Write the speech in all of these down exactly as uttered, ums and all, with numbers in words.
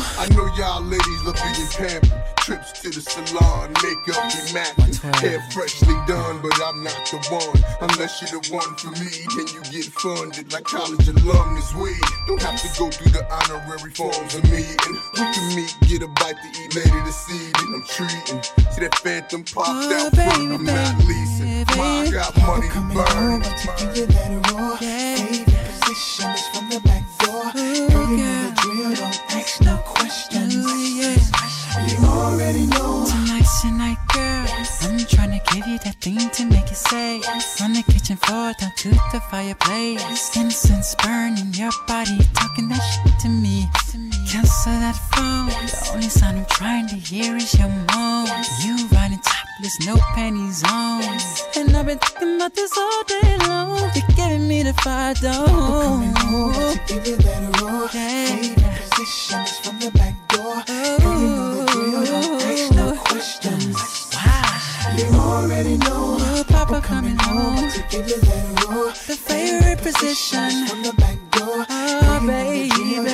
I know y'all ladies love being pampered. Trips to the salon, makeup immaculate, hair freshly done, but I'm not the one. Unless you're the one for me, then you get funded like college alum this way. Don't have to go through the honorary forms of me, and we can meet, get a bite to eat later this evening. I'm treating. See that phantom popped oh, out baby, front, I'm baby, not leasing. baby. Ma, I got money to burn. To give you that raw, yeah. favorite position is from the back door. Ooh, Girl, you yeah. know the drill, don't ask no questions. Ooh, yeah. You already know. Tonight's your night, girl. I'm tryna give you that thing to make you say. From the kitchen floor down to the fireplace. Incense burning your body, talking that shit to me. Cancel that phone. The only sound I'm trying to hear is your moan. You riding topless, no panties on. And I've been thinking about this all day long. You're giving me the fire, don't. Coming over to give you that raw, yeah. favorite position is from the back door. Girl, you know the drill, don't ask no questions. Wow. You already know. Ooh, Papa coming home. To give you that raw, The favorite position. from the back door. Oh, baby.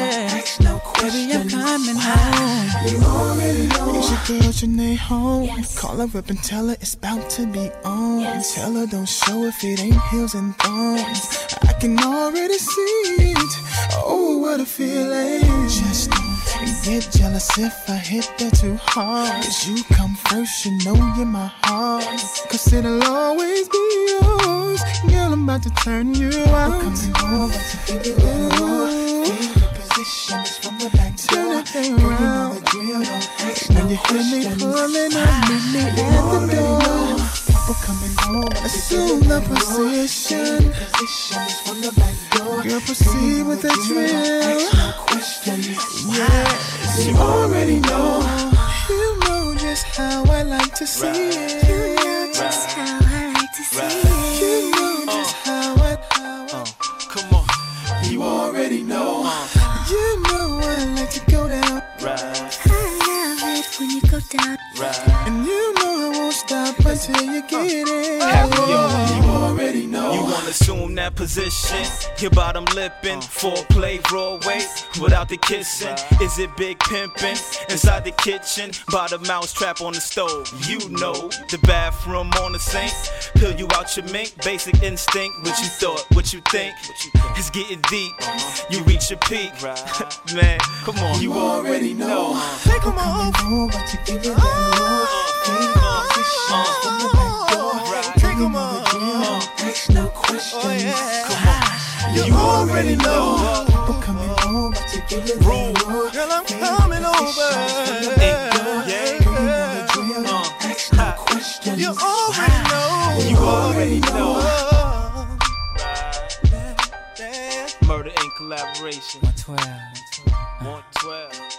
Baby, I'm coming home. You already know. It's your girl Janae home. Yes. Call her up and tell her it's about to be on. Yes. Tell her don't show if it ain't heels and thongs. Yes. I can already see it. Oh, what a feeling. Just don't get jealous if I hit that too hard. Cause you come first, you know you're my heart. Cause it'll always be yours. Girl, I'm about to turn you out. We're coming over to give you that position is from the back door. Turn that thing around. When you hear me pulling up, meet me at the door. People coming home. Assume the position. Position is from the back door. Girl, proceed with the drill. No question. Yes, you already know. You know just how I like to see it. You know just how I like to see it. You know just how I. Come on. You already know. You know I like to go down. Right. I love it when you go down. Right. And you know I won't stop until you get it. Happy, yo. You already know. You wanna assume that position? Your bottom lippin', foreplay, Broadway, without the kissing. Is it big pimpin'? Inside the kitchen, by the mouse trap on the stove. You know, the bathroom on the sink. Peel you out your mink, basic instinct. What you thought, what you think? It's getting deep. You reach your peak. Man, come on. You already know. Hey, come on. Over to give you that raw. Favorite position from the back door. Take 'em on. Ask no questions. Oh, yeah. Come on. You already know. People coming over to give you that raw. Girl, I'm coming over. Yeah, yeah. Ask no questions. You already know. You already know. Murder in collaboration. one twelve. one twelve.